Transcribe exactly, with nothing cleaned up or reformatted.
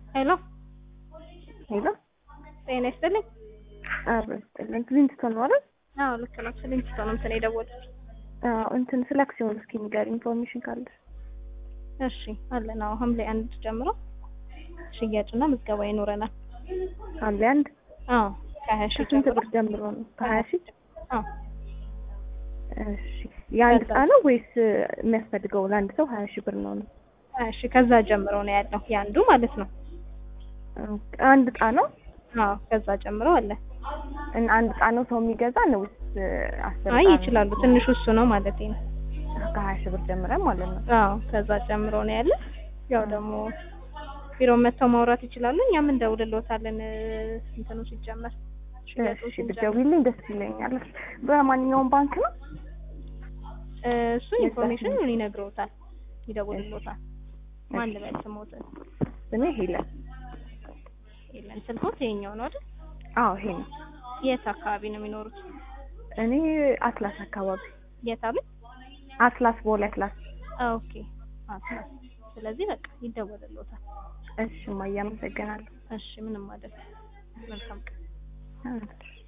ሄሎ ሄሎ ጤና ይስጥልኝ። አብረን ክሊንቶን ነው አይደል? አዎ ልክ ነው። ክሊንቶን ነው እንትን የደወሉት። አዎ እንትን ስለ አክሲዮን እስኪ ንገሪኝ ኢንፎርሜሽን ካለ። እሺ አለን። አዎ ሐምሌ አንድ ጀምሮ ሽያጭና ምዝገባ ይኖረናል። ሐምሌ አንድ አዎ ከሀያ ሺህ ስንት ጀምሮ ብር ጀምሮ ነው? ከሀያ ሺህ አዎ እሺ የአንድ ዕጣ ነው ወይስ የሚያስፈልገው ለአንድ ሰው ሀያ ሺህ ብር ነው ነው? ሀያ ሺህ ከዛ ጀምሮ ነው ያለው የአንዱ ማለት ነው። አንድ ዕጣ ነው? አዎ ከዛ ጀምሮ አለ። እና አንድ ዕጣ ነው ሰው የሚገዛ ነው ወይስ አስር? አይ ይችላሉ። ትንሹ እሱ ነው ማለት ነው። ከሀያ ሺህ ብር ጀምረን ማለት ነው። አዎ ከዛ ጀምሮ ነው ያለ። ያው ደግሞ ቢሮ መጥተው ማውራት ይችላሉ። እኛም እንደውልልዎታለን እንትኑ ሲጀመር። እሺ ብትደውይልኝ ደስ ይለኛል። በማንኛውም ባንክ ነው? እሱ ኢንፎርሜሽን ምን ይነግረውታል፣ ይደውልልዎታል። ማን ልበል ስሞትን? ስሜ ሄለን። ሄለን ስልኮት ይኸኛው ነው አይደል? አዎ ይሄ ነው። የት አካባቢ ነው የሚኖሩት? እኔ አትላስ አካባቢ። የት አሉኝ? አትላስ ቦሌ አትላስ። ኦኬ አትላስ። ስለዚህ በቃ ይደወልልዎታል። እሺ ማያ አመሰግናለሁ። እሺ ምንም አይደል። መልካም ቀን።